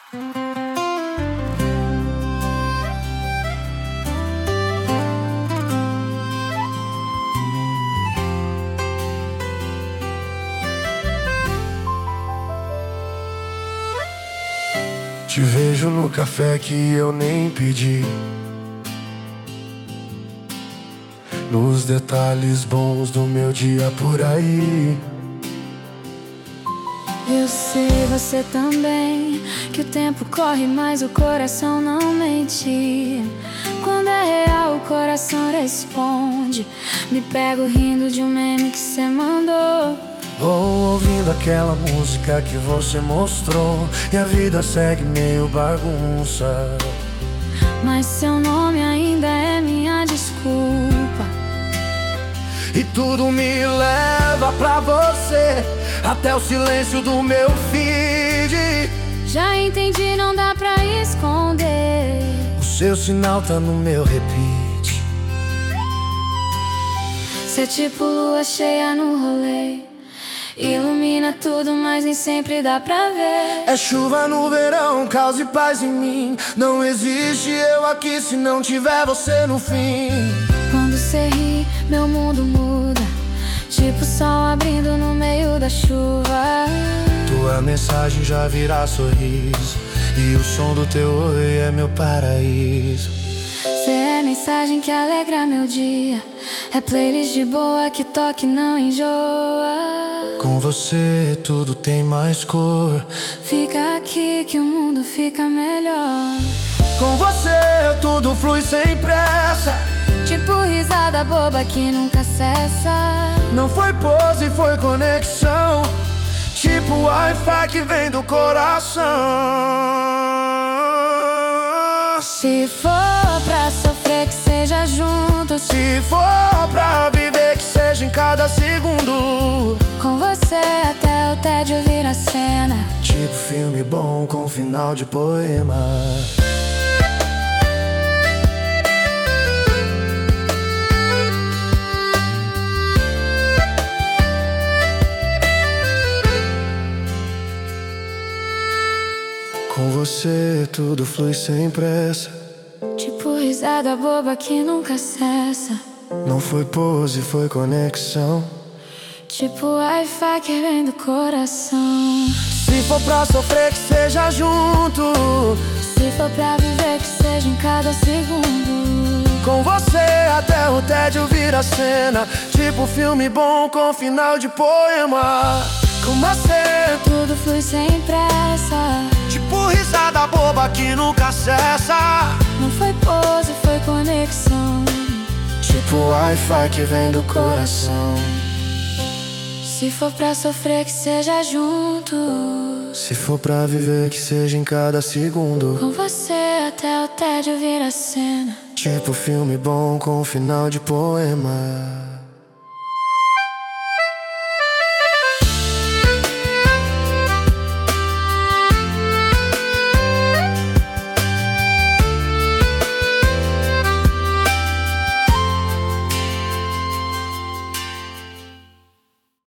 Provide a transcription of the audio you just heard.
Te vejo no café que eu nem pedi, nos detalhes bons do meu dia por aí. Eu sei, você também, que o tempo corre, mas o coração não mente. Quando é real, o coração responde. Me pego rindo de um meme que cê mandou, Ou ouvindo aquela música que você mostrou, e a vida segue meio bagunça. mas seu nome ainda é minha desculpa. E tudo me leva pra você, até o silêncio do meu feed. Já entendi, não dá pra esconder. O seu sinal tá no meu repeat. Cê é tipo lua cheia no rolê, ilumina tudo, mas nem sempre dá pra ver. É chuva no verão, caos e paz em mim. Não existe eu aqui se não tiver você no fim. Quando cê ri, meu mundo muda, tipo sol abrindo no meio da chuva. Tua mensagem já virá sorriso, e o som do teu oi é meu paraíso. Cê é mensagem que alegra meu dia, é playlist de boa que toque não enjoa. Com você tudo tem mais cor, Fica aqui que o mundo fica melhor. com você tudo flui sem pressa. Tipo risada boba que nunca cessa. Não foi pose, foi conexão, tipo Wi-Fi que vem do coração. Se for pra sofrer, que seja junto. Se for pra viver, que seja em cada segundo. Com você até o tédio vira cena, Tipo filme bom com final de poema. Com você tudo flui sem pressa. tipo risada boba que nunca cessa. Não foi pose, foi conexão. Tipo Wi-Fi que vem do coração. Se for pra sofrer, que seja junto. Se for pra viver, que seja em cada segundo. Com você até o tédio vira cena, tipo filme bom com final de poema. Com você Tudo flui sem pressa. tipo risada boba que nunca cessa. Não foi pose, foi conexão. Tipo Wi-Fi que vem do coração. Se for pra sofrer, que seja junto. Se for pra viver, que seja em cada segundo. Com você até o tédio vira cena. Tipo filme bom com final de poema.